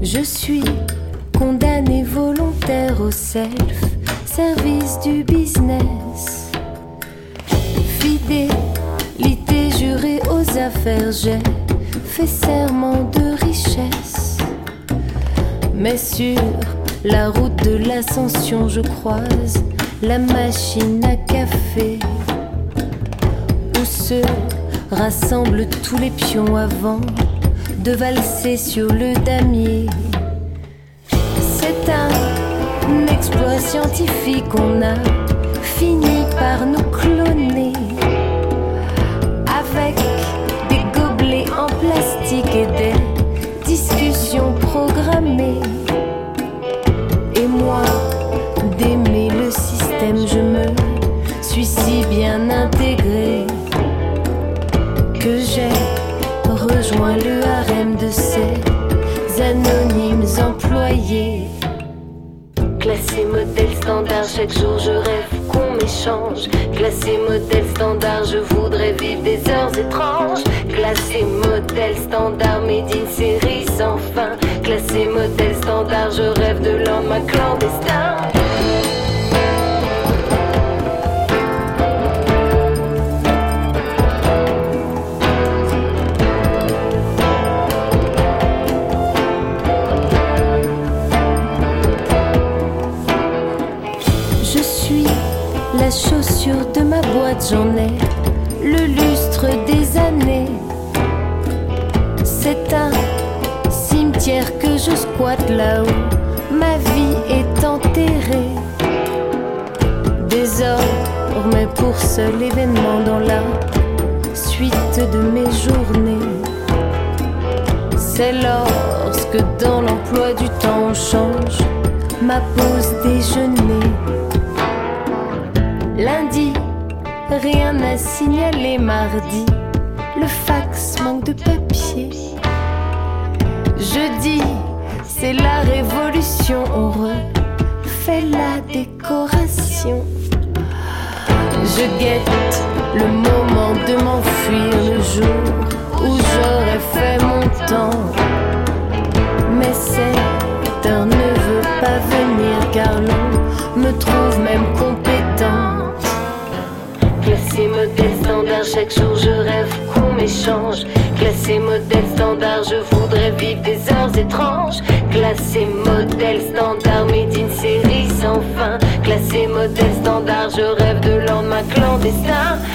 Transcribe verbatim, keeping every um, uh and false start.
Je suis condamné volontaire au self, service du business. Fidélité jurée aux affaires, j'ai fait serment de richesse. Mais sur la route de l'ascension, je croise la machine à café où se rassemblent tous les pions avant de valser sur le damier. C'est un exploit scientifique, on a fini par nous cloner avec des gobelets en plastique et des discussions programmées. Et moi, d'aimer le système, je me suis si bien intégrée que j'ai rejoint le harem de ces anonymes employés. Classé modèle standard, chaque jour je rêve qu'on m'échange. Classé modèle standard, je voudrais vivre des heures étranges. Classé modèle standard, made in série sans fin. Classé modèle standard, je rêve de lendemain clandestin. La chaussure de ma boîte, j'en ai le lustre des années. C'est un cimetière que je squatte là où ma vie est enterrée. Désormais pour seul événement dans la suite de mes journées, c'est lorsque dans l'emploi du temps on change ma pause déjeuner. Lundi, rien à signaler. Mardi, le fax manque de papier. Jeudi, c'est la révolution, on refait la décoration. Je guette le moment de m'enfuir, le jour où j'aurais fait mon temps. Mais cette heure ne veut pas venir car l'on me trouve même compétent. Classé modèle standard, chaque jour je rêve qu'on m'échange. Classé modèle standard, je voudrais vivre des heures étranges. Classé modèle standard, made in série sans fin. Classé modèle standard, je rêve de lendemain clandestin.